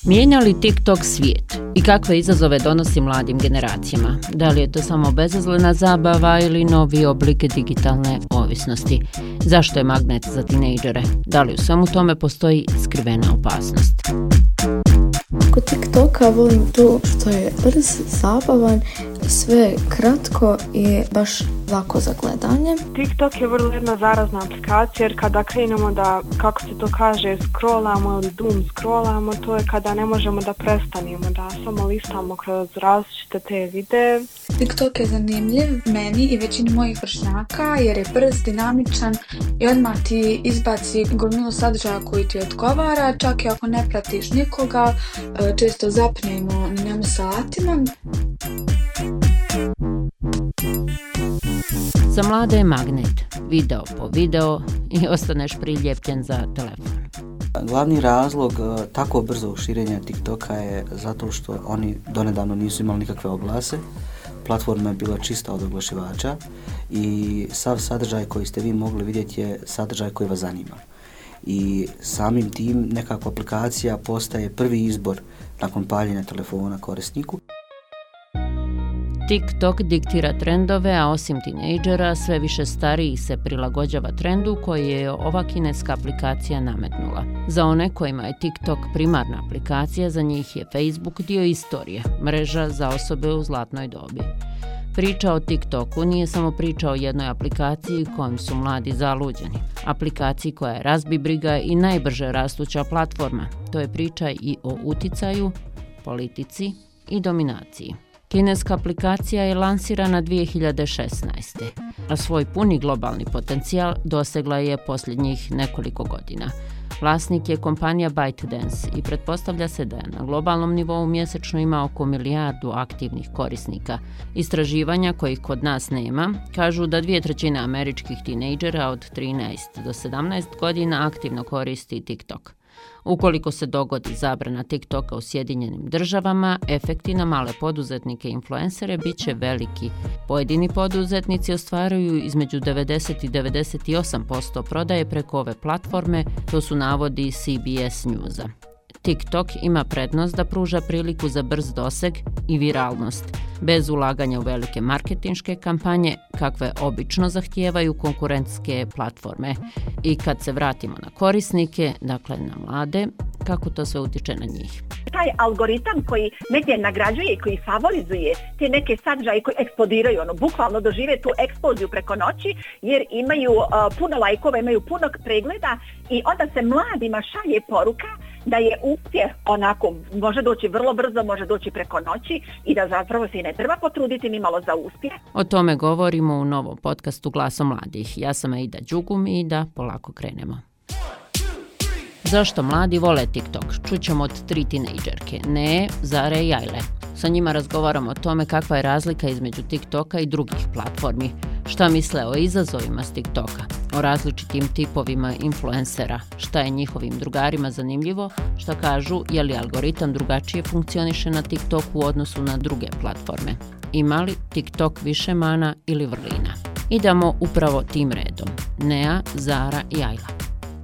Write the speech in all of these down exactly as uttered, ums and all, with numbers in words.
Mijenja li TikTok svijet i kakve izazove donosi mladim generacijama? Da li je to samo bezazlena zabava ili novi oblik digitalne ovisnosti? Zašto je magnet za tinejdžere? Da li u svemu tome postoji skrivena opasnost? Kod TikToka volim to što je brz, zabavan, sve kratko i baš lako za gledanje. TikTok je vrlo jedna zarazna aplikacija jer kada krenemo da, kako se to kaže, scrollamo ili doom scrollamo, to je kada ne možemo da prestanemo, da samo listamo kroz različite te videe. TikTok je zanimljiv meni i većini mojih vršnjaka jer je brz, dinamičan i odmah ti izbaci gomilu sadržaja koji ti odgovara, čak i ako ne pratiš nikoga, često zapnemo na njemu satima. Za mlade je magnet, video po video i ostaneš priljepljen za telefon. Glavni razlog tako brzog širenja TikToka je zato što oni donedavno nisu imali nikakve oglase. Platforma je bila čista od oglašivača i sav sadržaj koji ste vi mogli vidjeti je sadržaj koji vas zanima. I samim tim nekako aplikacija postaje prvi izbor nakon paljenja telefona korisniku. TikTok diktira trendove, a osim tinejdžera, sve više starijih se prilagođava trendu koji je ova kineska aplikacija nametnula. Za one kojima je TikTok primarna aplikacija, za njih je Facebook dio istorije, mreža za osobe u zlatnoj dobi. Priča o TikToku nije samo priča o jednoj aplikaciji kojom su mladi zaluđeni. Aplikaciji koja je razbibriga i najbrže rastuća platforma. To je priča i o uticaju, politici i dominaciji. Kineska aplikacija je lansirana dvije hiljade šesnaeste. a svoj puni globalni potencijal dosegla je posljednjih nekoliko godina. Vlasnik je kompanija ByteDance i pretpostavlja se da je na globalnom nivou mjesečno ima oko milijardu aktivnih korisnika. Istraživanja kojih kod nas nema kažu da dvije trećine američkih tinejdžera od trinaest do sedamnaest godina aktivno koristi TikTok. Ukoliko se dogodi zabrana TikToka u Sjedinjenim državama, efekti na male poduzetnike i influencere bit će veliki. Pojedini poduzetnici ostvaruju između devedeset i devedeset osam posto prodaje preko ove platforme, to su navodi C B S Newsa. TikTok ima prednost da pruža priliku za brz doseg i viralnost, bez ulaganja u velike marketinške kampanje, kakve obično zahtijevaju konkurentske platforme. I kad se vratimo na korisnike, dakle na mlade, kako to sve utiče na njih? Taj algoritam koji negdje nagrađuje i koji favorizuje te neke sadržaje koji eksplodiraju, ono, bukvalno dožive tu eksploziju preko noći jer imaju uh, puno lajkova, imaju puno pregleda i onda se mladima šalje poruka da je uspjeh onako, može doći vrlo brzo, može doći preko noći i da zapravo se i ne treba potruditi ni malo za uspjeh. O tome govorimo u novom podcastu Glasom mladih. Ja sam Aida Đugum i da polako krenemo. Zašto mladi vole TikTok? Čućemo od tri tinejdžerke, Ne, Zare i Ajle. Sa njima razgovaramo o tome kakva je razlika između TikToka i drugih platformi, šta misle o izazovima s TikToka, o različitim tipovima influencera, šta je njihovim drugarima zanimljivo, šta kažu je li algoritam drugačije funkcioniše na TikToku u odnosu na druge platforme. Ima li TikTok više mana ili vrlina? Idemo upravo tim redom. Nea, Zara i Ajla.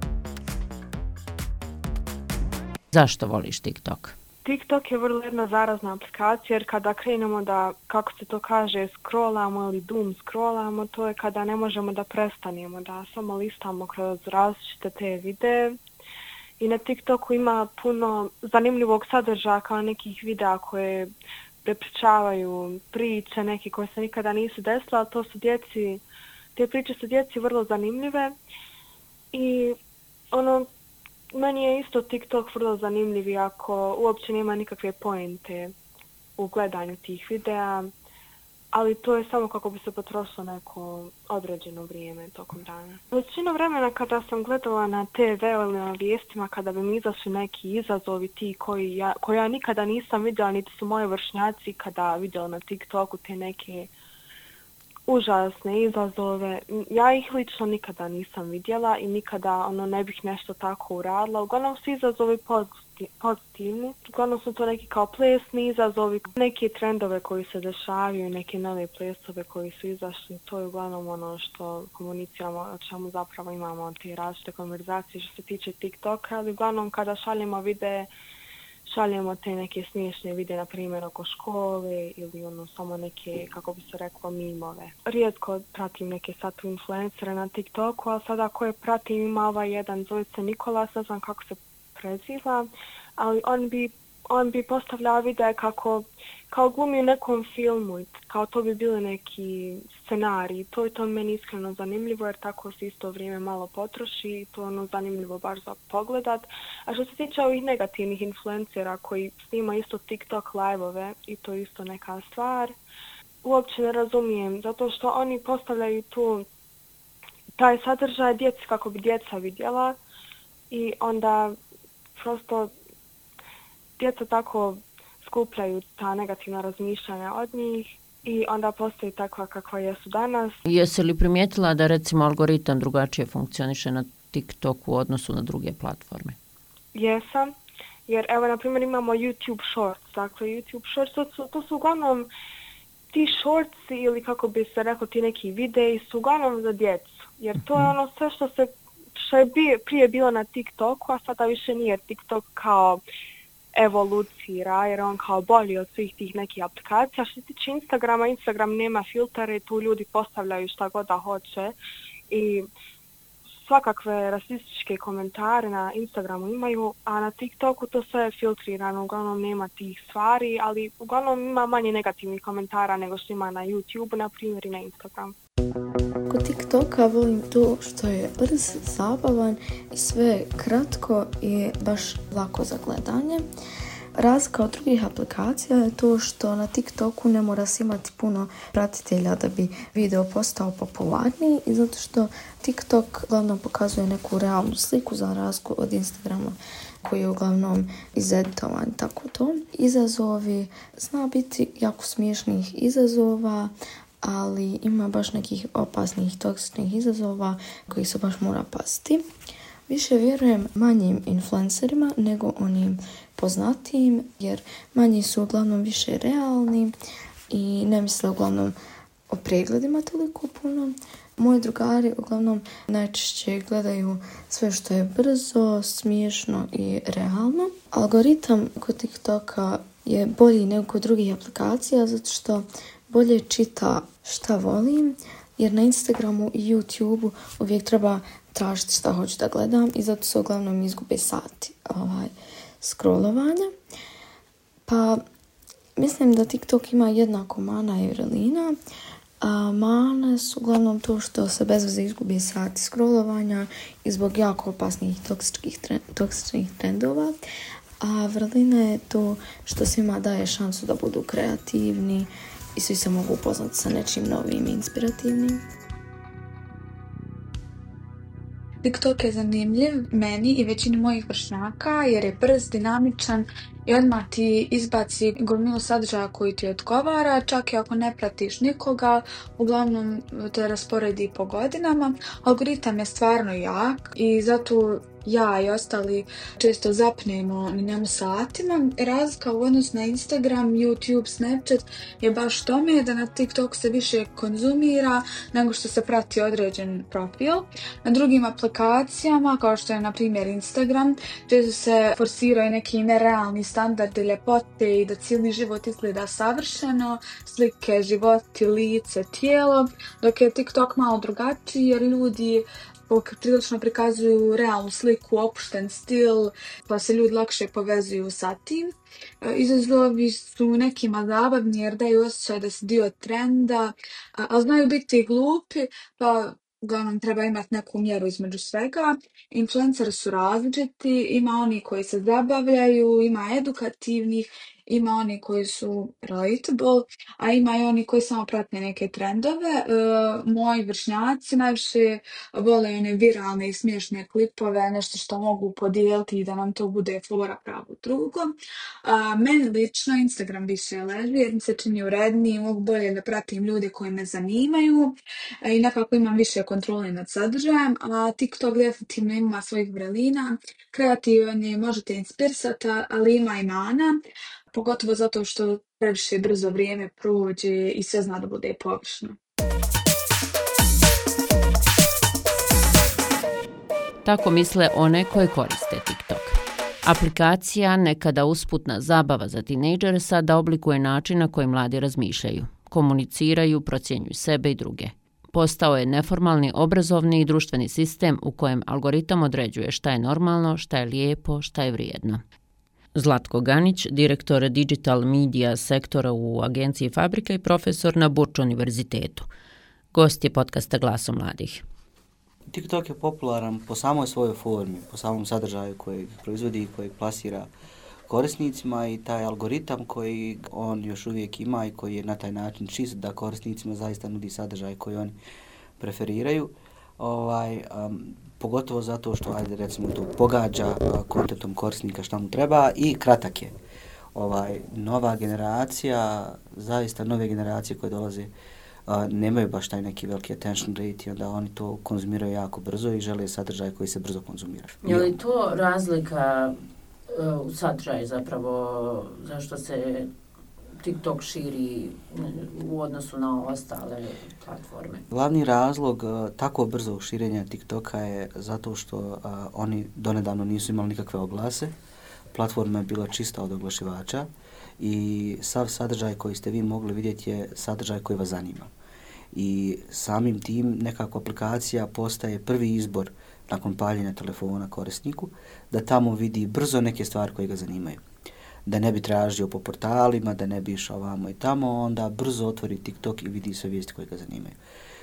Zašto voliš TikTok? TikTok je vrlo jedna zarazna aplikacija jer kada krenemo da, kako se to kaže, scrollamo ili doom scrollamo, to je kada ne možemo da prestanemo, da samo listamo kroz različite te videe. I na TikToku ima puno zanimljivog sadržaja kao nekih videa koje prepričavaju priče, neke koje se nikada nisu desile, ali to su djeci, te priče su djeci vrlo zanimljive i ono, meni je isto TikTok vrlo zanimljiv iako uopće nema nikakve pointe u gledanju tih videa, ali to je samo kako bi se potrošilo neko određeno vrijeme tokom dana. Većinu vremena kada sam gledala na te ve ili na vijestima, kada bi mi izašli neki izazovi ti koji ja, koji ja nikada nisam vidjela, niti su moji vršnjaci kada vidjeli na TikToku te neke užasne izazove. Ja ih lično nikada nisam vidjela i nikada ono ne bih nešto tako uradila. Uglavnom su izazovi pozitivni. Uglavnom su to neki kao plesni izazovi, neke trendove koji se dešavaju, neke nove plesove koji su izašli. To je uglavnom ono što komuniciramo, o čemu zapravo imamo te različite konverzacije što se tiče TikToka. Ali uglavnom kada šaljemo videe, šaljemo te neke smiješne videe, na primjer oko škole ili ono samo neke, kako bi se reklo, mimove. Rijetko pratim neke sad influencere na TikToku, ali sada koje pratim ima ovaj jedan, zove se Nikolas, ne znam kako se preziva, ali on bi, on bi postavljao videe kako kao glumi u nekom filmu, kao to bi bili neki scenariji. To je to meni iskreno zanimljivo jer tako se isto vrijeme malo potroši i to je ono zanimljivo baš za pogledat. A što se tiče ovih negativnih influencera koji snima isto TikTok live-ove i to je isto neka stvar, uopće ne razumijem, zato što oni postavljaju tu taj sadržaj djeci kako bi djeca vidjela i onda prosto djeca tako skupljaju ta negativna razmišljanja od njih i onda postoji takva kakva jesu danas. Jesi li primijetila da recimo algoritam drugačije funkcioniše na TikToku u odnosu na druge platforme? Jesam, jer evo na primjer imamo YouTube Shorts. Dakle, YouTube Shorts to su, to su uglavnom ti shorts ili kako bi se reklo ti neki videi su uglavnom za djecu. Jer to je ono sve što se što je prije bilo na TikToku, a sada više nije TikTok kao evolucira, jer on kao bolji od svih tih nekih aplikacija. Što se tiče Instagrama, Instagram nema filtere, tu ljudi postavljaju šta god da hoće i svakakve rasističke komentare na Instagramu imaju, a na TikToku to sve je filtrirano, uglavnom nema tih stvari, ali uglavnom ima manje negativnih komentara nego što ima na YouTube, na primjer i na Instagramu. Kod TikToka volim to što je brz, zabavan i sve kratko i baš lako za gledanje. Razlika od drugih aplikacija je to što na TikToku ne mora se imati puno pratitelja da bi video postao popularniji i zato što TikTok uglavnom pokazuje neku realnu sliku za razliku od Instagrama koji je uglavnom izeditovan, tako to. Izazovi, zna biti jako smiješnih izazova, ali ima baš nekih opasnih, toksičnih izazova koji se baš mora paziti. Više vjerujem manjim influencerima nego onim poznatijim, jer manji su uglavnom više realni i ne misle uglavnom o pregledima toliko puno. Moji drugari uglavnom najčešće gledaju sve što je brzo, smiješno i realno. Algoritam kod TikToka je bolji nego kod drugih aplikacija zato što bolje čita šta volim, jer na Instagramu i YouTubeu uvijek treba tražiti šta hoću da gledam i zato se uglavnom izgube sati ovaj, scrollovanja. Pa mislim da TikTok ima jednako mana i vrlina. A mane su uglavnom to što se bez veze izgubi sati scrollovanja i zbog jako opasnih toksičnih, trend, toksičnih trendova. A vrlina je to što svima daje šansu da budu kreativni i svi se mogu upoznati sa nečim novim i inspirativnim. TikTok je zanimljiv meni i većini mojih vršnjaka jer je brz, dinamičan i odmah ti izbaci gomilu sadržaja koji ti odgovara, čak i ako ne pratiš nikoga, uglavnom te rasporedi po godinama. Algoritam je stvarno jak i zato ja i ostali često zapnemo na njemu satima. Razlika u odnosu na Instagram, YouTube, Snapchat je baš tome da na TikTok se više konzumira nego što se prati određen profil. Na drugim aplikacijama, kao što je na primjer Instagram, često se forsiraju neki nerealni standardi ljepote i da cijeli život izgleda savršeno, slike, životi, lice, tijelo, dok je TikTok malo drugačiji jer ljudi prilično prikazuju realnu sliku, opušten stil, pa se ljudi lakše povezuju sa tim. Izazovi su nekima zabavni jer daju osjećaj da si dio trenda, ali znaju biti glupi, pa uglavnom treba imati neku mjeru između svega. Influenceri su različiti, ima oni koji se zabavljaju, ima edukativnih, ima oni koji su relatable, a ima i oni koji samo prate neke trendove. E, moji vršnjaci najviše vole one viralne i smiješne klipove, nešto što mogu podijeliti i da nam to bude fora pravo drugo. A, meni lično Instagram više leži jer mi se čini uredniji, mogu bolje da pratim ljude koji me zanimaju i nekako imam više kontrole nad sadržajem, a TikTok definitivno ima svojih vrelina, kreativan je, možete inspirisati, ali ima i mana, pogotovo zato što previše brzo vrijeme prođe i sve zna da bude površno. Tako misle one koje koriste TikTok. Aplikacija, nekada usputna zabava za tinejdžere, sada oblikuje način na koji mladi razmišljaju, komuniciraju, procjenjuju sebe i druge. Postao je neformalni obrazovni i društveni sistem u kojem algoritam određuje šta je normalno, šta je lijepo, šta je vrijedno. Zlatko Ganić, direktor Digital Media sektora u agenciji Fabrika i profesor na Burč univerzitetu. Gost je podcasta Glaso mladih. TikTok je popularan po samoj svojoj formi, po samom sadržaju kojeg proizvodi i kojeg plasira korisnicima i taj algoritam koji on još uvijek ima i koji je na taj način čist da korisnicima zaista nudi sadržaj koji oni preferiraju. Ovaj, um, pogotovo zato što, ajde recimo, to pogađa uh, kontentom korisnika šta mu treba i kratak je. Ovaj, nova generacija, zaista nove generacije koje dolaze uh, nemaju baš taj neki veliki attention rate i onda oni to konzumiraju jako brzo i žele sadržaj koji se brzo konzumira. Je li to razlika uh, u sadržaju zapravo zašto se TikTok širi u odnosu na ostale platforme? Glavni razlog uh, tako brzog širenja TikToka je zato što uh, oni donedavno nisu imali nikakve oglase. Platforma je bila čista od oglašivača i sav sadržaj koji ste vi mogli vidjeti je sadržaj koji vas zanima. I samim tim nekako aplikacija postaje prvi izbor nakon paljenja telefona korisniku da tamo vidi brzo neke stvari koje ga zanimaju. Da ne bi tražio po portalima, da ne bi išao vamo i tamo, onda brzo otvori TikTok i vidi sve vijesti koje ga zanimaju.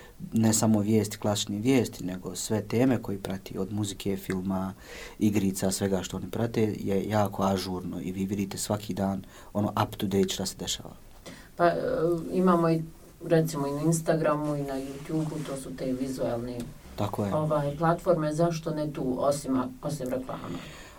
Ne samo vijesti, klasične vijesti, nego sve teme koje prati, od muzike, filma, igrica, svega što oni prate, je jako ažurno i vi vidite svaki dan ono up to date šta se dešava. Pa e, imamo i recimo i na Instagramu i na YouTubeu, to su te vizualne Tako je. Ovaj, platforme, zašto ne tu osim, osim reklama?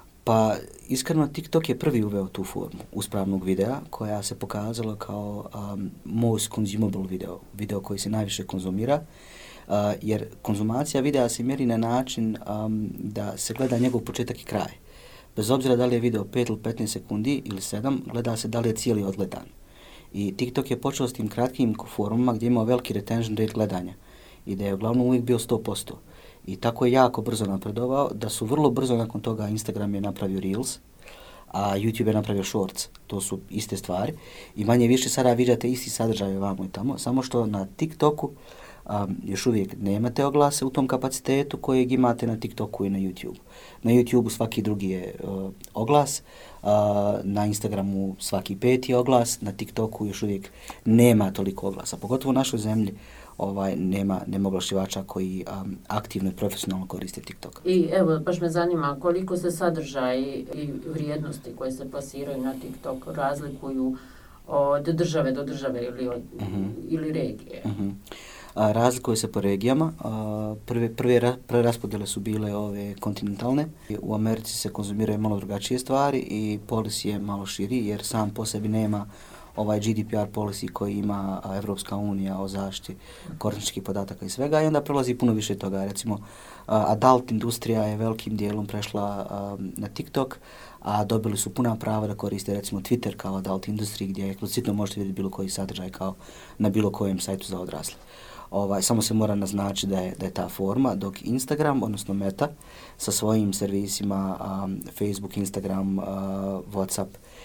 Pa iskreno TikTok je prvi uveo tu formu uspravnog videa koja se pokazala kao um, most consumable video, video koji se najviše konzumira, uh, jer konzumacija videa se mjeri na način um, da se gleda njegov početak i kraj. Bez obzira da li je video pet ili petnaest sekundi ili sedam, gleda se da li je cijeli odgledan. I TikTok je počeo s tim kratkim formama gdje imao veliki retention rate gledanja i da je uglavnom uvijek bio sto posto. I tako je jako brzo napredovao, da su vrlo brzo nakon toga Instagram je napravio Reels, a YouTube je napravio Shorts. To su iste stvari. I manje više sada viđate isti sadržaj vamo i tamo, samo što na TikToku um, još uvijek nemate oglase u tom kapacitetu kojeg imate na TikToku i na YouTube. Na YouTube svaki drugi je uh, oglas, uh, na Instagramu svaki peti oglas, na TikToku još uvijek nema toliko oglasa, pogotovo u našoj zemlji. Ovaj, nema, nema oglašivača koji um, aktivno i profesionalno koriste TikTok. I evo, baš me zanima koliko se sadržaj i vrijednosti koje se plasiraju na TikTok razlikuju od države do države ili, od, uh-huh. ili regije. Uh-huh. A, razlikuju se po regijama. A, prve, prve, prve raspodjele su bile ove kontinentalne. U Americi se konzumiraju malo drugačije stvari i policy je malo širi jer sam po sebi nema ovaj G D P R policy koji ima Evropska unija o zaštiti korisničkih podataka i svega i onda prolazi puno više toga. Recimo, uh, adult industrija je velikim dijelom prešla uh, na TikTok, a dobili su puna prava da koriste recimo Twitter kao adult industriji gdje eksplicitno možete vidjeti bilo koji sadržaj kao na bilo kojem sajtu za odrasle. Ovaj, samo se mora naznačiti da je, da je ta forma, dok Instagram, odnosno Meta, sa svojim servisima um, Facebook, Instagram, uh, WhatsApp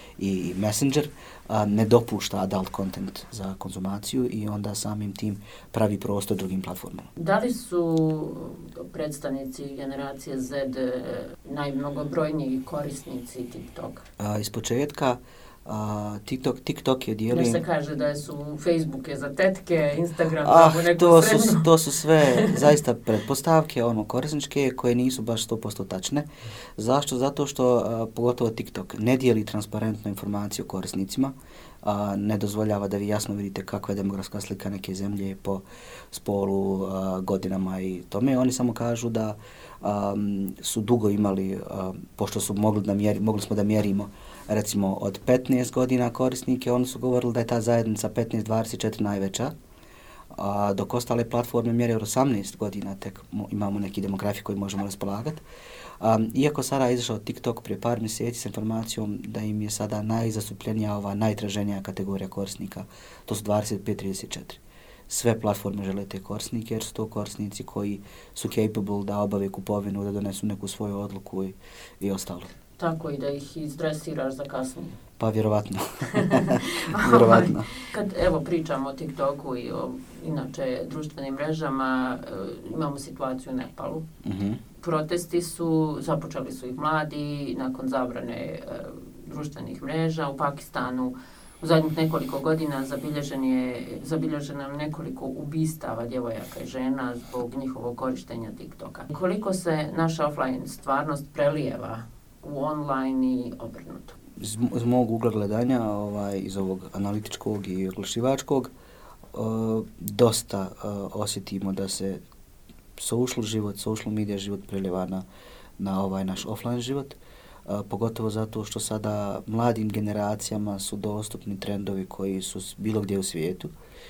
i Messenger uh, ne dopušta adult content za konzumaciju i onda samim tim pravi prostor drugim platformama. Da li su predstavnici generacije Z najmnogobrojniji korisnici TikToka? Uh, iz početka Uh, TikTok, TikTok je dijelio... Jer se kaže da su Facebook je za tetke, Instagram ah, za neku to srednju. su, to su sve zaista pretpostavke, ono, korisničke koje nisu baš sto posto tačne. Zašto? Zato što uh, pogotovo TikTok ne dijeli transparentnu informaciju o korisnicima, uh, ne dozvoljava da vi jasno vidite kakva je demografska slika neke zemlje po spolu, uh, godinama i tome. Oni samo kažu da um, su dugo imali, uh, pošto su mogli, da mjeri, mogli smo da mjerimo recimo od petnaest godina korisnike, oni su govorili da je ta zajednica petnaest dvadeset četiri najveća, a dok ostale platforme mjere od osamnaest godina, tek imamo neki demografi koji možemo raspolagati. Um, iako sada je izašao TikTok prije par mjeseci s informacijom da im je sada najzastupljenija ova najtraženija kategorija korisnika, to su dvadeset pet trideset četiri. Sve platforme žele te korisnike jer su to korisnici koji su capable da obave kupovinu, da donesu neku svoju odluku i, i ostalo. tako i da ih izdresiraš za kasnije. Pa vjerovatno. vjerovatno. Kad evo pričamo o TikToku i o inače društvenim mrežama, e, imamo situaciju u Nepalu. Uh-huh. Protesti su, započeli su ih mladi nakon zabrane e, društvenih mreža. U Pakistanu u zadnjih nekoliko godina zabilježen je, zabilježeno nekoliko ubistava djevojaka i žena zbog njihovog korištenja TikToka. Koliko se naša offline stvarnost prelijeva u online i obrnuto? Iz, iz mog ugla gledanja, ovaj, iz ovog analitičkog i oglašivačkog, uh, dosta uh, osjetimo da se social život, social media život prelijeva na, na ovaj naš offline život. Uh, pogotovo zato što sada mladim generacijama su dostupni trendovi koji su bilo gdje u svijetu.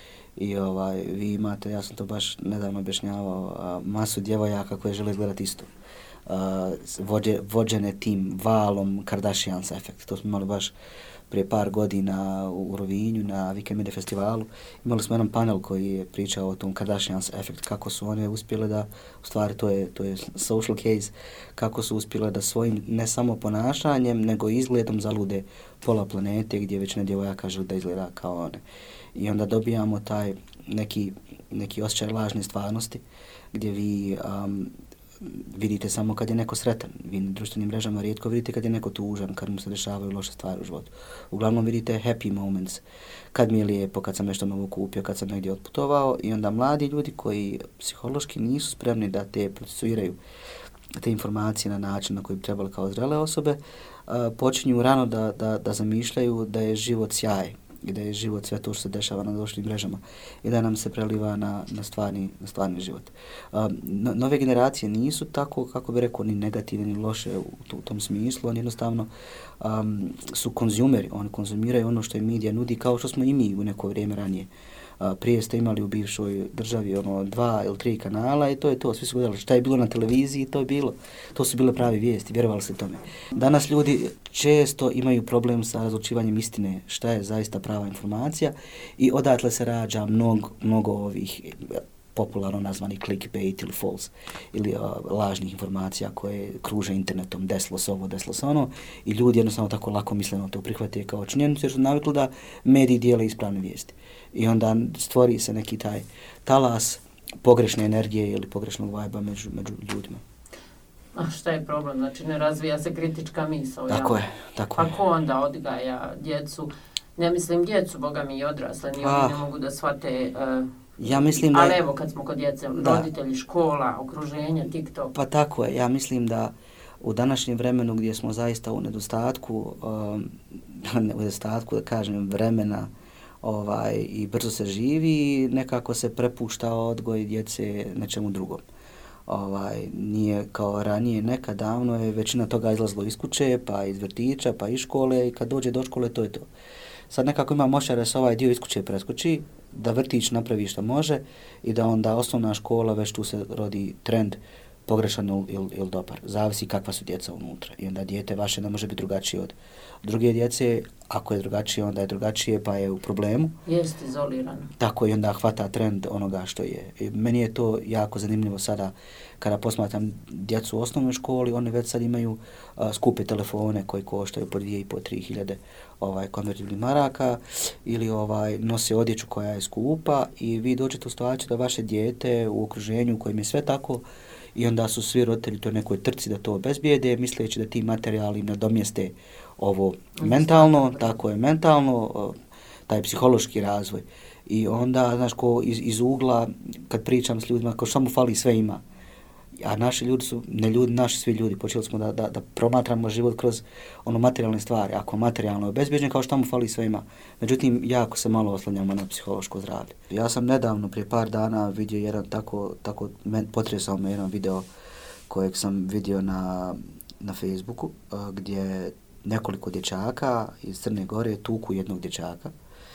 I ovaj, vi imate, ja sam to baš nedavno objašnjavao, uh, masu djevojaka koje žele gledati isto. Uh, vođe, vođene tim valom Kardashians efekt. To smo imali baš prije par godina u Rovinju na Weekend Media festivalu. Imali smo jedan panel koji je pričao o tom Kardashians efekt, kako su one uspjele da, u stvari to je, to je social case, kako su uspjele da svojim ne samo ponašanjem, nego izgledom zalude pola planete gdje većina djevojaka žele da izgleda kao one. I onda dobijamo taj neki, neki osjećaj lažne stvarnosti gdje vi um, vidite samo kad je neko sretan. Vi na društvenim mrežama rijetko vidite kad je neko tužan, kad mu se dešavaju loše stvari u životu. Uglavnom vidite happy moments, kad mi je lijepo, kad sam nešto novo kupio, kad sam negdje otputovao i onda mladi ljudi koji psihološki nisu spremni da te procesuiraju te informacije na način na koji bi trebali kao zrele osobe, uh, počinju rano da, da, da zamišljaju da je život sjaj i da je život sve to što se dešava na društvenim mrežama i da nam se preliva na, na, stvarni, na stvarni život. Um, no, nove generacije nisu tako, kako bi rekao, ni negativne ni loše u, u tom smislu, oni jednostavno um, su konzumeri, oni konzumiraju ono što je medija nudi kao što smo i mi u neko vrijeme ranije. Uh, prije ste imali u bivšoj državi ono dva ili tri kanala i to je to, svi su gledali šta je bilo na televiziji, to je bilo. To su bile pravi vijesti, vjerovali ste tome. Danas ljudi često imaju problem sa razlučivanjem istine, šta je zaista prava informacija i odatle se rađa mnogo, mnogo ovih popularno nazvani clickbait ili false ili uh, lažnih informacija koje kruže internetom, desilo se ovo, desilo se ono i ljudi jednostavno tako lako misleno to prihvate kao činjenicu jer su navikli da mediji dijele ispravne vijesti. I onda stvori se neki taj talas pogrešne energije ili pogrešnog vajba među, među ljudima. A šta je problem? Znači ne razvija se kritička misao. Tako ja? je, tako je. A ko onda odgaja djecu? Ne mislim djecu, boga mi i odrasle, ni oni ne mogu da shvate... Uh, ja mislim da... Ali evo kad smo kod djece, da. Roditelji, škola, okruženje, TikTok. Pa tako je, ja mislim da u današnjem vremenu gdje smo zaista u nedostatku, um, u nedostatku da kažem vremena, ovaj, i brzo se živi, nekako se prepušta odgoj djece nečemu drugom. Ovaj, nije kao ranije, nekad davno je većina toga izlazilo iz kuće, pa iz vrtića, pa iz škole i kad dođe do škole to je to. Sad nekako ima moćare da se ovaj dio iz kuće preskoči, da vrtić napravi što može i da onda osnovna škola već tu se rodi trend pogrešan ili, ili, ili dobar. Zavisi kakva su djeca unutra. I onda dijete vaše ne može biti drugačije od druge djece. Ako je drugačije, onda je drugačije, pa je u problemu. Jest izolirano. Tako i onda hvata trend onoga što je. I meni je to jako zanimljivo sada kada posmatram djecu u osnovnoj školi, oni već sad imaju uh, skupe telefone koji koštaju po dvije i po tri hiljade ovaj, konvertibilnih maraka ili ovaj, nose odjeću koja je skupa i vi dođete u situaciju da vaše dijete u okruženju u kojem je sve tako i onda su svi roditelji to nekoj trci da to obezbijede, misleći da ti materijali nadomjeste ovo mentalno, tako je mentalno, taj psihološki razvoj. I onda, znaš, ko iz, iz ugla, kad pričam s ljudima, ko što mu fali sve ima. A naši ljudi su, ne ljudi, naši svi ljudi, počeli smo da, da, da promatramo život kroz ono materijalne stvari. Ako materijalno je obezbjeđen, kao što mu fali sve ima. Međutim, jako se malo oslanjamo na psihološko zdravlje. Ja sam nedavno, prije par dana, vidio jedan tako, tako potresao me jedan video kojeg sam vidio na, na Facebooku, gdje nekoliko dječaka iz Crne Gore tuku jednog dječaka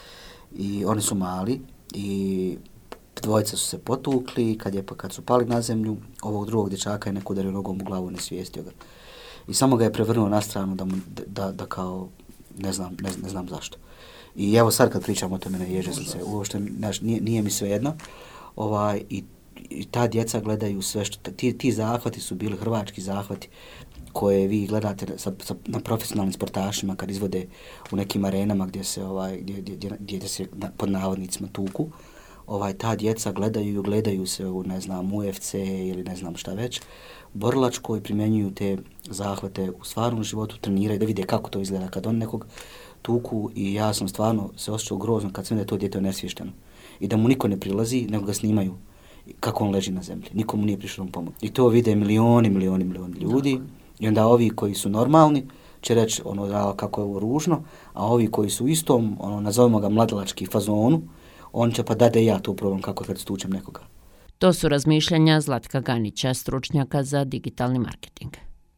i oni su mali i dvojica su se potukli, kad, je, kad su pali na zemlju, ovog drugog dječaka je neko udario nogom u glavu i nesvijestio ga. I samo ga je prevrnuo na stranu da, mu, da, da kao, ne znam, ne, ne znam zašto. I evo sad kad pričam o tome, ne ježe sam se, uopšte znaš, nije, nije mi svejedno. Ovaj, i, i ta djeca gledaju sve što, ti, ti zahvati su bili hrvački zahvati, koje vi gledate sa, sa, na profesionalnim sportašima kad izvode u nekim arenama gdje se ovaj gdje, gdje, gdje se na, pod navodnicima tuku, ovaj ta djeca gledaju gledaju se u ne znam U F C ili ne znam šta već borilačko i primjenjuju te zahvate u stvarnom životu, treniraju da vide kako to izgleda kad on nekog tuku i ja sam stvarno se osjećao grozno kad sam da je to dijete onesvješteno i da mu niko ne prilazi nego ga snimaju kako on leži na zemlji. Nikomu nije prišao pomoć. I to vide milioni, milioni, milioni ljudi. I onda ovi koji su normalni će reći ono da kako je ovo ružno, a ovi koji su u istom, ono nazovimo ga mladalački fazonu, on će pa da da ja to probam kako kad stučem nekoga. To su razmišljanja Zlatka Ganića, stručnjaka za digitalni marketing.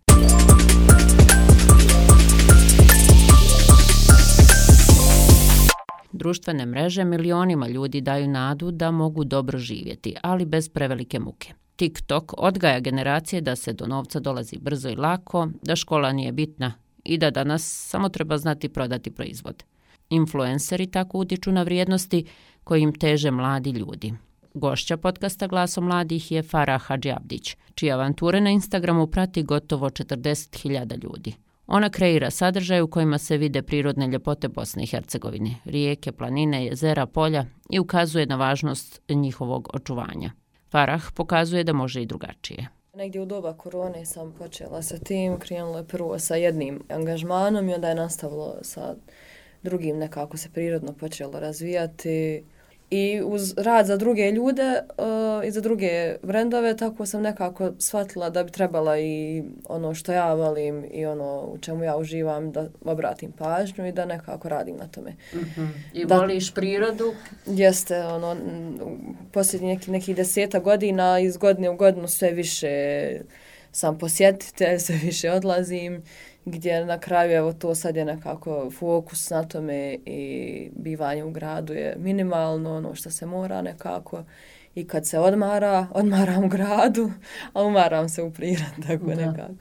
Društvene mreže milionima ljudi daju nadu da mogu dobro živjeti, ali bez prevelike muke. TikTok odgaja generacije da se do novca dolazi brzo i lako, da škola nije bitna i da danas samo treba znati prodati proizvod. Influenceri tako utiču na vrijednosti kojim teže mladi ljudi. Gošća podcasta Glasom mladih je Farah Hadžiabdić, čije avanture na Instagramu prati gotovo četrdeset hiljada ljudi. Ona kreira sadržaj u kojima se vide prirodne ljepote Bosne i Hercegovine, rijeke, planine, jezera, polja i ukazuje na važnost njihovog očuvanja. Farah pokazuje da može i drugačije. Negdje u doba korone sam počela sa tim, krenulo je prvo sa jednim angažmanom i onda je nastavilo sa drugim, nekako se prirodno počelo razvijati. I uz rad za druge ljude uh, i za druge brendove, tako sam nekako shvatila da bi trebala i ono što ja volim i ono u čemu ja uživam da obratim pažnju i da nekako radim na tome. Mm-hmm. I da, voliš prirodu? Jeste, ono, posljednjih neki, nekih deseta godina, iz godine u godinu sve više sam posjetitelj, sve više odlazim, gdje na kraju evo to sad je nekako fokus na tome i bivanje u gradu je minimalno, ono što se mora nekako i kad se odmara, odmaram u gradu, a umaram se u prirodi, tako da. Nekako.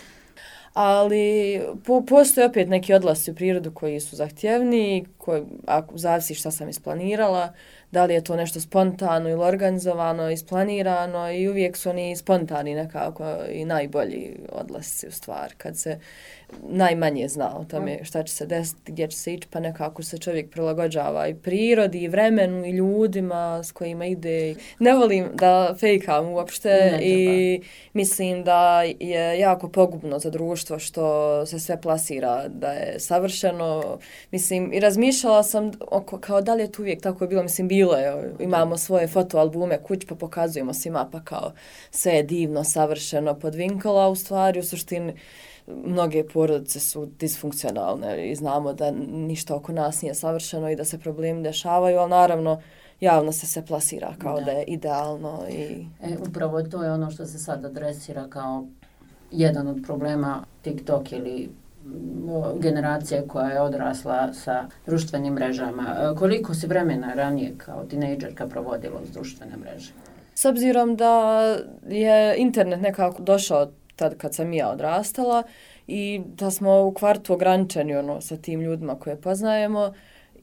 Ali po, postoje opet neki odlasci u prirodu koji su zahtjevni, koji, ako zavisi šta sam isplanirala, da li je to nešto spontano ili organizovano, isplanirano i uvijek su oni spontani nekako i najbolji odlasci u stvari. Kad se najmanje zna o tome šta će se desiti, gdje će se ići, pa nekako se čovjek prilagođava i prirodi, i vremenu, i ljudima s kojima ide. Ne volim da fejkam uopšte i mislim da je jako pogubno za društvo što se sve plasira da je savršeno. Mislim, i razmišljala sam oko, kao da li je to uvijek tako bilo, mislim, bilo je, imamo svoje fotoalbume kuć pa pokazujemo svima pa kao sve je divno, savršeno podvinkala, u stvari u suštini mnoge porodice su disfunkcionalne i znamo da ništa oko nas nije savršeno i da se problemi dešavaju, ali naravno javno se se plasira kao da, da je idealno. I... E, upravo to je ono što se sad adresira kao jedan od problema TikTok ili generacije koja je odrasla sa društvenim mrežama. Koliko si vremena ranije kao tinejdžerka provodila uz društvene mreže? S obzirom da je internet nekako došao tad kad sam ja odrastala i da smo u kvartu ograničeni ono, sa tim ljudima koje poznajemo,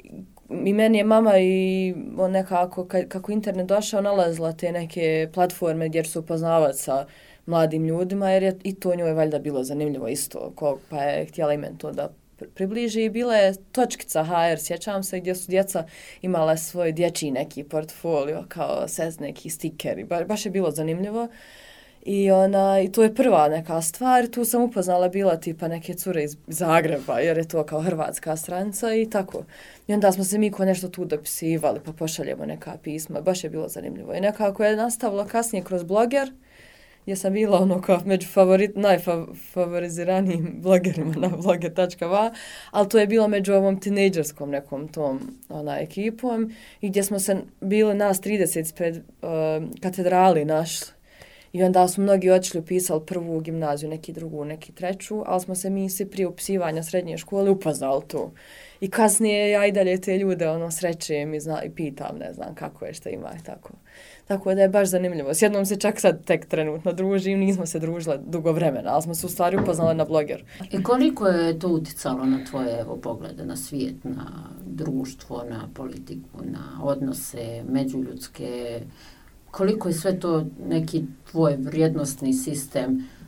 i meni je mama i nekako kako internet došao nalazila te neke platforme gdje su upoznavati sa mladim ljudima, jer je i to njoj valjda bilo zanimljivo isto, pa je htjela i meni to da približi. I bila je točkica ha er, sjećam se, gdje su djeca imala svoj dječji neki portfolio, kao sez neki stikeri, ba, baš je bilo zanimljivo. I, ona, I to je prva neka stvar, tu sam upoznala bila tipa neke cure iz Zagreba, jer je to kao hrvatska stranica i tako. I onda smo se mi ko nešto tu dopisivali, pa pošaljemo neka pisma, baš je bilo zanimljivo. I nekako je nastavilo kasnije kroz bloger, gdje sam bila ono kao među favorit, najfavoriziranijim blogerima na bloger tačka va, ali to je bilo među ovom tinejdžerskom nekom tom ona, ekipom i gdje smo se bili nas trideset ispred uh, katedrali našli. I onda smo mnogi otišli, upisali prvu gimnaziju, neki drugu, neki treću, ali smo se mi svi prije upisivanja srednje škole upoznali tu. I kasnije ja i dalje te ljude ono, srećem i, zna, i pitam, ne znam kako je, šta ima i tako. Tako da je baš zanimljivo. S jednom se čak sad tek trenutno družim, nismo se družile dugo vremena, ali smo se u stvari upoznali na bloger. I koliko je to uticalo na tvoje evo, poglede na svijet, na društvo, na politiku, na odnose međuljudske? Koliko je sve to neki tvoj vrijednostni sistem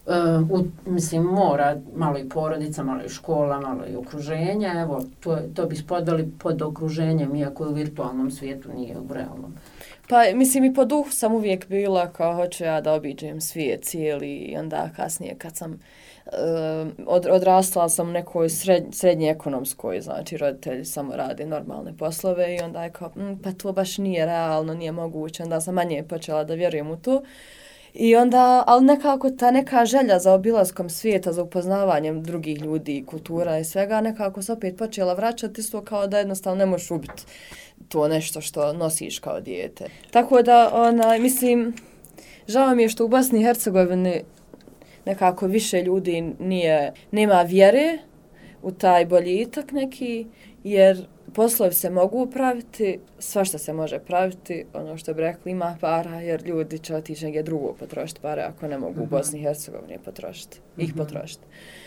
Uh, u, mislim, mora malo i porodica, malo i škola, malo i okruženje. Evo, to, to bi spodali pod okruženjem, iako u virtualnom svijetu nije u realnom. Pa, mislim, i po duhu sam uvijek bila kao hoću ja da obiđem svijet cijeli i onda kasnije kad sam uh, od, odrastala sam u nekoj sred, srednje ekonomskoj, znači roditelji samo rade normalne poslove i onda je kao, mm, pa to baš nije realno, nije moguće. Onda sam manje počela da vjerujem u to. I onda, ali nekako ta neka želja za obilaskom svijeta, za upoznavanjem drugih ljudi, kultura i svega, nekako se opet počela vraćati isto kao da jednostavno ne možeš ubiti to nešto što nosiš kao dijete. Tako da, ona, mislim, žao mi je što u Bosni i Hercegovini nekako više ljudi nije, nema vjere u taj boljitak neki, jer poslovi se mogu praviti, svašta se može praviti, ono što bi rekli ima para, jer ljudi će otići negdje drugo potrošiti pare ako ne mogu u Bosni i Hercegovini potrošiti, ih potrošiti.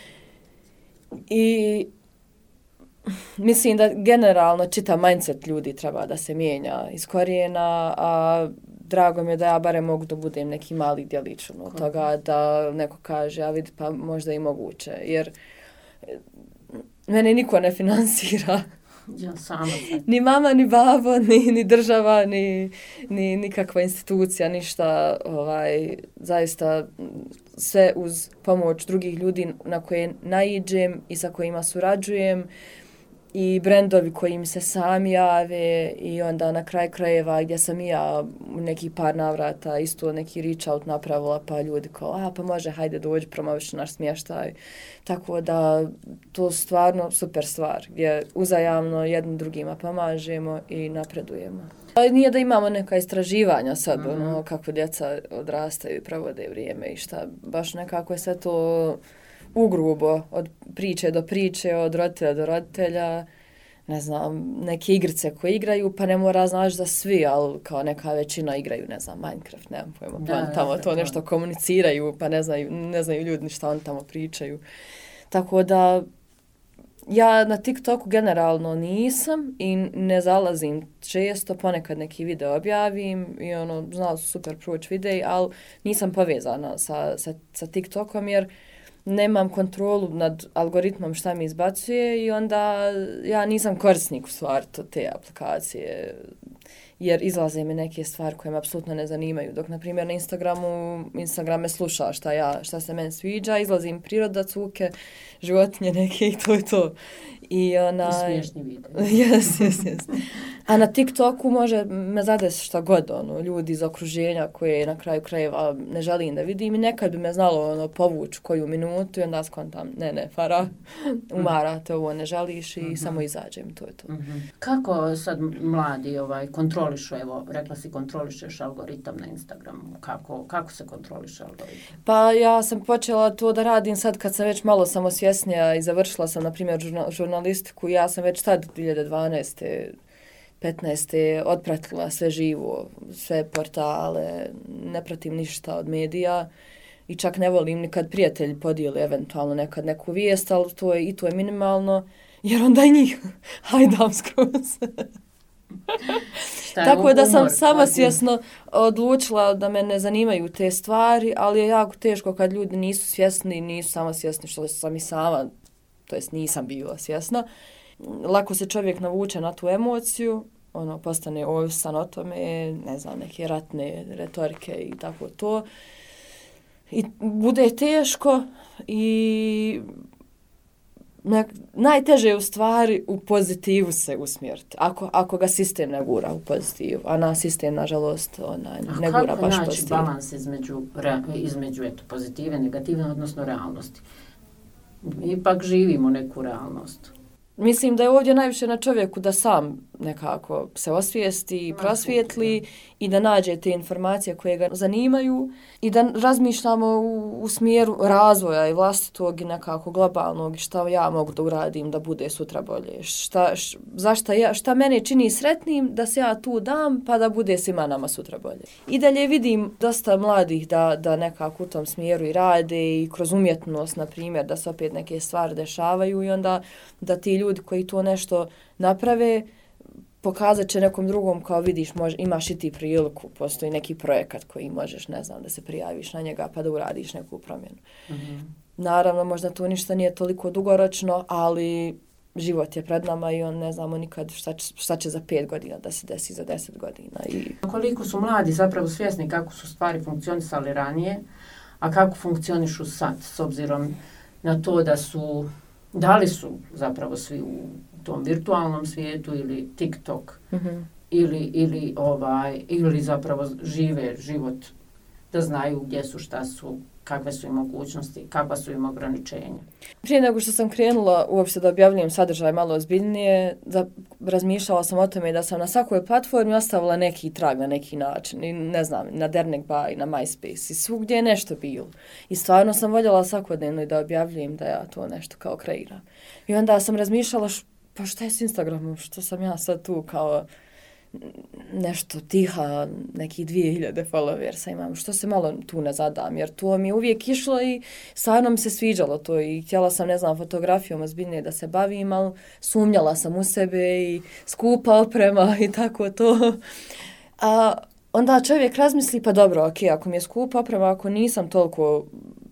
I mislim da generalno čitav mindset ljudi treba da se mijenja iz korijena, a drago mi je da ja barem mogu da budem neki mali djelić od toga, da neko kaže, a vidi pa možda i moguće, jer mene niko ne finansira. Ja sama. Ni mama, ni babo, ni, ni država, ni, ni nikakva institucija, ništa, ovaj, zaista sve uz pomoć drugih ljudi na koje naiđem i sa kojima surađujem i brendovi koji mi se sami jave i onda na kraj krajeva gdje sam i ja u neki par navrata isto neki reach out napravila pa ljudi kao, a pa može, hajde dođi, promoviš naš smještaj. Tako da to stvarno super stvar gdje uzajamno jednim drugima pomažemo i napredujemo. Nije da imamo neka istraživanja sad, mm-hmm. ono, kako djeca odrastaju i provode vrijeme i šta, baš nekako je sve to ugrubo, od priče do priče, od roditelja do roditelja, ne znam, neke igrice koje igraju, pa ne mora znaš da svi, ali kao neka većina igraju, ne znam, Minecraft, nemam pojma, pa da, tamo to nešto komuniciraju, pa ne znaju, ne znaju ljudi šta oni tamo pričaju. Tako da, ja na TikToku generalno nisam i ne zalazim često, ponekad neki video objavim i ono, znala su super proći videi, ali nisam povezana sa, sa, sa TikTokom jer nemam kontrolu nad algoritmom šta mi izbacuje i onda ja nisam korisnik u stvari te aplikacije jer izlaze mi neke stvari koje me apsolutno ne zanimaju. Dok, na primjer, na Instagramu, Instagram me sluša šta, ja, šta se meni sviđa, izlazim priroda, cuke, životinje neke i to je to. I, ona, I smiješni video. Jes, jes, jes. A na TikToku može me zadesi šta god, ono, ljudi iz okruženja koje na kraju krajeva ne želim da vidim i nekad bi me znalo ono, povući koju minutu i onda skontam, ne, ne, Fara, umarate ovo, ne želiš i mm-hmm. samo izađem, to je to. Mm-hmm. Kako sad mladi ovaj, kontrolišu, evo, rekla si kontrolišeš algoritam na Instagramu, kako, kako se kontroliše algoritam? Pa ja sam počela to da radim sad kad sam već malo samosvjesnija i završila sam, na primjer, žurnal, žurnalistiku, ja sam već tad dvije hiljade dvanaeste petnaeste otpratila sve živo, sve portale, ne pratim ništa od medija i čak ne volim nikad prijatelji podijeli eventualno nekad neku vijest, ali to je, i to je minimalno, jer onda i njih hajdam skroz. Tako da sam samosvjesno odlučila da me ne zanimaju te stvari, ali je jako teško kad ljudi nisu svjesni, nisu samosvjesni, što sam i sama, to jest nisam bila svjesna. Lako se čovjek navuče na tu emociju, ono, postane ovisan o tome, ne znam, neke ratne retorike i tako to. I bude teško i nek, najteže je u stvari u pozitivu se usmjeriti, ako, ako ga sistem ne gura u pozitivu, a na sistem, nažalost, onaj, ne gura baš pozitivu. A kako naći balans između, između eto, pozitive, negativne, odnosno realnosti? Ipak živimo neku realnost. Mislim da je ovdje najviše na čovjeku da sam nekako se osvijesti i prosvijetli i da nađe te informacije koje ga zanimaju i da razmišljamo u, u smjeru razvoja i vlastitog i nekako globalnog i šta ja mogu da uradim da bude sutra bolje. Šta, š, zašta ja, šta mene čini sretnim da se ja tu dam pa da bude svima nama sutra bolje. I dalje vidim dosta mladih da, da nekako u tom smjeru i rade i kroz umjetnost, na primjer, da se opet neke stvari dešavaju i onda da ti ljudi koji to nešto naprave pokazat će nekom drugom kao vidiš, mož, imaš i ti priliku, postoji neki projekat koji možeš, ne znam, da se prijaviš na njega pa da uradiš neku promjenu. Mm-hmm. Naravno, možda to ništa nije toliko dugoročno, ali život je pred nama i on ne znamo nikad šta će, šta će za pet godina da se desi za deset godina. I... Koliko su mladi zapravo svjesni kako su stvari funkcionisali ranije, a kako funkcionišu sad, s obzirom na to da su, da li su zapravo svi u tom virtualnom svijetu ili TikTok, mm-hmm. ili, ili, ovaj, ili zapravo žive život da znaju gdje su, šta su, kakve su im mogućnosti, kakva su im ograničenja. Prije nego što sam krenula uopšte da objavljujem sadržaj malo ozbiljnije, da razmišljala sam o tome da sam na svakoj platformi ostavila neki trag na neki način. I ne znam, na Dernek Bay, na MySpace i svugdje je nešto bilo. I stvarno sam voljela svakodnevno da objavljujem da ja to nešto kao kreiram. I onda sam razmišljala, š, pa šta je s Instagramom, što sam ja sad tu kao nešto tiha, neki dvije hiljade followersa imam, što se malo tu ne zadam, jer to mi je uvijek išlo i stvarno mi se sviđalo to i htjela sam, ne znam, fotografijom ozbiljnije da se bavim, ali sumnjala sam u sebe i skupa oprema i tako to. A onda čovjek razmisli, pa dobro, ok, ako mi je skupa oprema, ako nisam toliko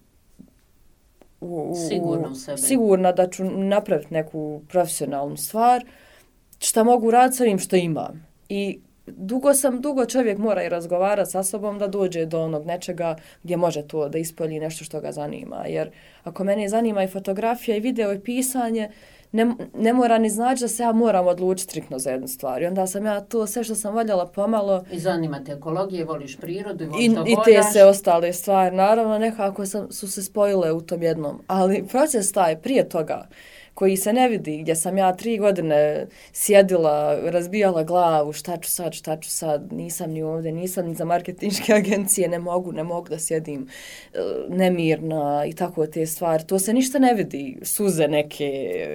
u, u, sigurna u sebe, sigurna da ću napraviti neku profesionalnu stvar, šta mogu raditi s ovim što imam. I dugo sam, dugo čovjek mora i razgovarati sa sobom da dođe do onog nečega gdje može to da ispolji nešto što ga zanima. Jer ako mene zanima i fotografija i video i pisanje, ne, ne mora ni znači da se ja moram odlučiti striktno za jednu stvar. I onda sam ja to sve što sam voljela pomalo... I zanima te ekologije, voliš prirodu i voliš I, što i te se ostale stvari. Naravno, nekako sam, su se spojile u tom jednom. Ali proces taj prije toga, koji se ne vidi, gdje sam ja tri godine sjedila, razbijala glavu, šta ću sad, šta ću sad, nisam ni ovdje, nisam ni za marketinške agencije, ne mogu, ne mogu da sjedim nemirna i tako te stvari. To se ništa ne vidi, suze neke,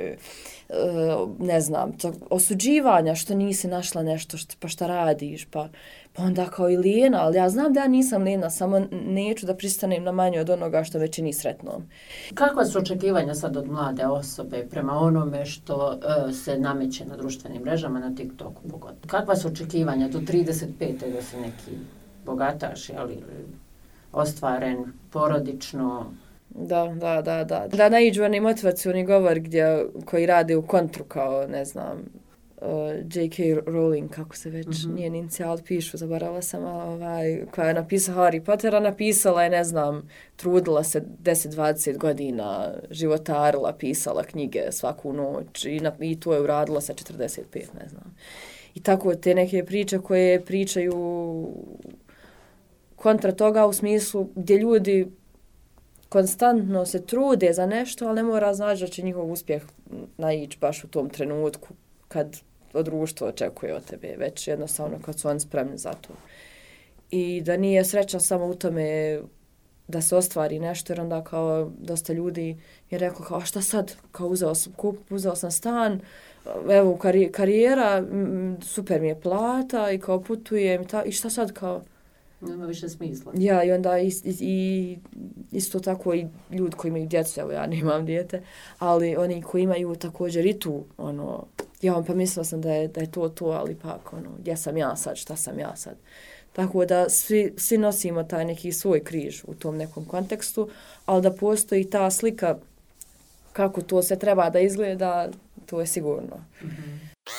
ne znam, to, osuđivanja što nisi našla nešto, što, pa šta radiš, pa, pa onda kao i lijena, ali ja znam da ja nisam lijena, samo neću da pristanem na manje od onoga što me čini sretnom. Kakva su očekivanja sad od mlade osobe prema onome što uh, se nameće na društvenim mrežama, na TikToku pogotovo? Kakva su očekivanja do trideset pete da se neki bogataš, ali ostvaren, porodično? Da, da, da, da. Da naiđu oni motivacioni govor gdje, koji rade u kontru kao, ne znam, uh, J K Rowling, kako se već mm-hmm. njen inicijal pišu, zaboravila sam, ovaj, koja je napisala Harry Pottera, napisala je, ne znam, trudila se deset dvadeset godina, životarila, pisala knjige svaku noć i, na, i to je uradila sa četrdeset pet, ne znam. I tako te neke priče koje pričaju kontra toga u smislu gdje ljudi konstantno se trude za nešto, ali ne mora znači da će njihov uspjeh naići baš u tom trenutku kad društvo očekuje od tebe, već jednostavno kad su oni spremni za to. I da nije sreća samo u tome da se ostvari nešto, jer onda kao dosta ljudi je rekao kao šta sad, kao uzeo sam kup, uzeo sam stan, evo kari, karijera, super mi je plata i kao putujem i, ta, i šta sad kao nema više smisla. Ja, i onda i, i, isto tako i ljudi koji imaju djecu, evo ja nemam dijete, ali oni koji imaju također i tu, ono, ja vam pa mislila sam da je, da je to to, ali pak, ono, gdje sam ja sad, šta sam ja sad. Tako da svi, svi nosimo taj neki svoj križ u tom nekom kontekstu, ali da postoji ta slika kako to se treba da izgleda, to je sigurno. Mm-hmm.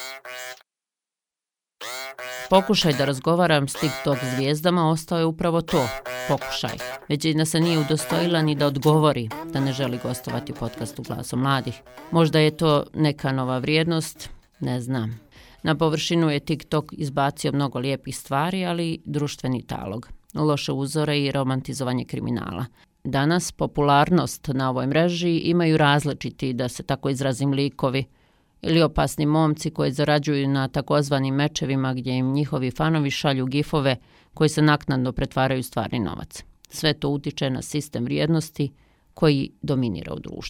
Pokušaj da razgovaram s TikTok zvijezdama ostao je upravo to, pokušaj. Većina se nije udostojila ni da odgovori da ne želi gostovati u podcastu Glasom mladih. Možda je to neka nova vrijednost, ne znam. Na površinu je TikTok izbacio mnogo lijepih stvari, ali društveni talog, loše uzore i romantizovanje kriminala. Danas popularnost na ovoj mreži imaju različiti, da se tako izrazim, likovi, ili opasni momci koji zarađuju na takozvanim mečevima gdje im njihovi fanovi šalju gifove koji se naknadno pretvaraju u stvarni novac. Sve to utiče na sistem vrijednosti koji dominira u društvu.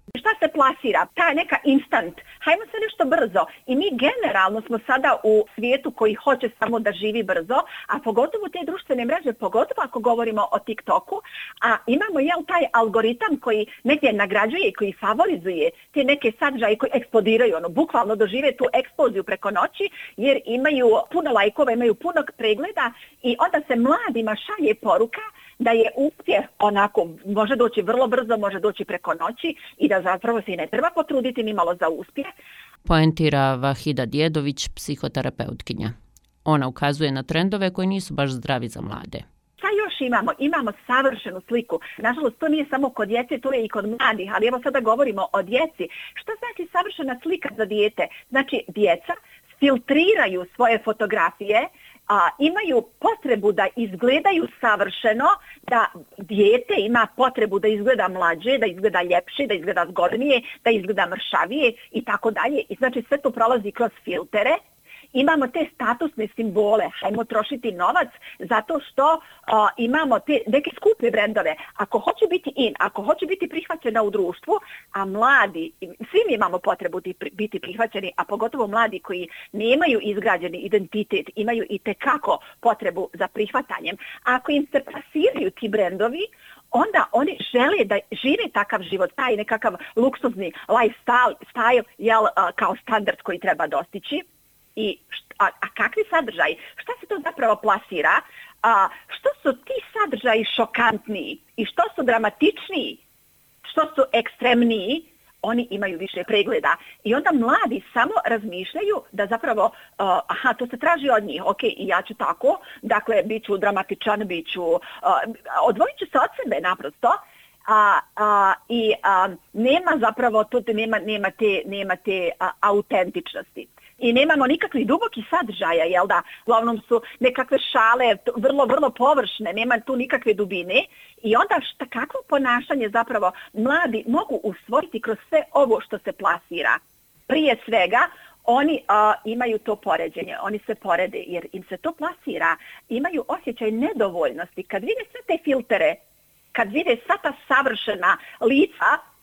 Šta se plasira? Ta neka instant. Hajmo se nešto brzo. I mi generalno smo sada u svijetu koji hoće samo da živi brzo, a pogotovo te društvene mreže, pogotovo ako govorimo o TikToku, a imamo jel taj algoritam koji negdje nagrađuje i koji favorizuje te neke sadržaje koji eksplodiraju, ono, bukvalno dožive tu eksploziju preko noći, jer imaju puno lajkova, imaju puno pregleda i onda se mladima šalje poruka da je uspjeh onako, može doći vrlo brzo, može doći preko noći i da zapravo se i ne treba potruditi ni malo za uspjeh. Poentira Vahida Djedović, psihoterapeutkinja. Ona ukazuje na trendove koji nisu baš zdravi za mlade. Šta još imamo? Imamo savršenu sliku. Nažalost, to nije samo kod djece, to je i kod mladih, ali evo sada govorimo o djeci. Šta znači savršena slika za dijete? Znači, djeca filtriraju svoje fotografije, a, imaju potrebu da izgledaju savršeno, da dijete ima potrebu da izgleda mlađe, da izgleda ljepše, da izgleda zgodnije, da izgleda mršavije i tako dalje. I znači sve to prolazi kroz filtere. Imamo te statusne simbole, hajmo trošiti novac zato što uh, imamo te neke skupe brendove. Ako hoće biti in, ako hoće biti prihvaćena u društvu, a mladi, svi mi imamo potrebu biti prihvaćeni, a pogotovo mladi koji nemaju izgrađeni identitet, imaju i tekako potrebu za prihvatanjem. A ako im se plasiraju ti brendovi, onda oni žele da žive takav život, taj nekakav luksuzni lifestyle, style, jel, uh, kao standard koji treba dostići. I a, a kakvi sadržaji? Šta se to zapravo plasira? A, što su ti sadržaji šokantniji i što su dramatičniji, što su ekstremniji, oni imaju više pregleda. I onda mladi samo razmišljaju da zapravo, uh, aha, to se traži od njih, ok, i ja ću tako, dakle, bit ću dramatičan, bit ću, uh, odvojit ću se od sebe naprosto. A, a, i a, nema zapravo, tu nema, nema te, nema te a, autentičnosti. I nemamo nikakvih dubokih sadržaja, jel da? Uglavnom su nekakve šale, vrlo, vrlo površne, nema tu nikakve dubine. I onda šta, kakvo ponašanje zapravo mladi mogu usvojiti kroz sve ovo što se plasira? Prije svega, oni a, imaju to poređenje, oni se porede jer im se to plasira. Imaju osjećaj nedovoljnosti. Kad vide sve te filtere, kad vide sva ta savršena lica,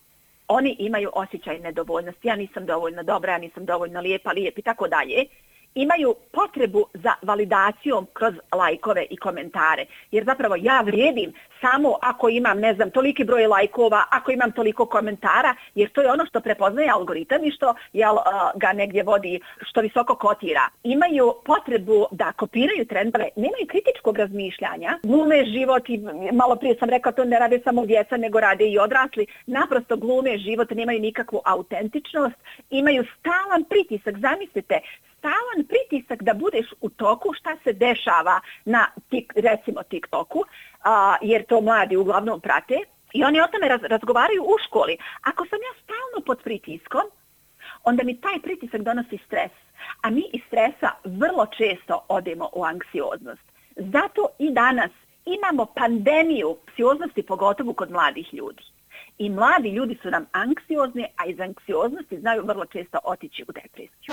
oni imaju osjećaj nedovoljnosti. Ja nisam dovoljno dobra, ja nisam dovoljno lijepa, lijep i tako dalje. Imaju potrebu za validacijom kroz lajkove i komentare. Jer zapravo ja vrijedim samo ako imam, ne znam, toliki broj lajkova, ako imam toliko komentara, jer to je ono što prepoznaje algoritam i što jel, ga negdje vodi, što visoko kotira. Imaju potrebu da kopiraju trendove, nemaju kritičkog razmišljanja, glume život i malo prije sam rekla to ne rade samo djeca, nego rade i odrasli. Naprosto glume život, nemaju nikakvu autentičnost, imaju stalan pritisak, zamislite, stalan pritisak da budeš u toku šta se dešava na tik, recimo TikToku, a, jer to mladi uglavnom prate i oni o tome raz, razgovaraju u školi. Ako sam ja stalno pod pritiskom, onda mi taj pritisak donosi stres, a mi iz stresa vrlo često odemo u anksioznost. Zato i danas imamo pandemiju anksioznosti, pogotovo kod mladih ljudi. I mladi ljudi su nam anksiozni, a iz anksioznosti znaju vrlo često otići u depresiju.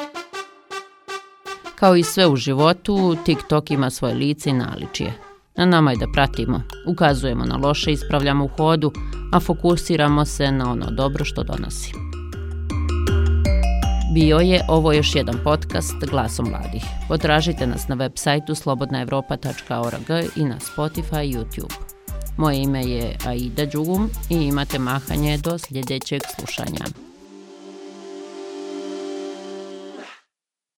Kao i sve u životu, TikTok ima svoje lice i naličje. Na nama je da pratimo, ukazujemo na loše, ispravljamo u hodu, a fokusiramo se na ono dobro što donosi. Bio je ovo još jedan podcast Glasom mladih. Potražite nas na web sajtu slobodna evropa tačka org i na Spotify i YouTube. Moje ime je Aida Đugum i imate mahanje do sljedećeg slušanja.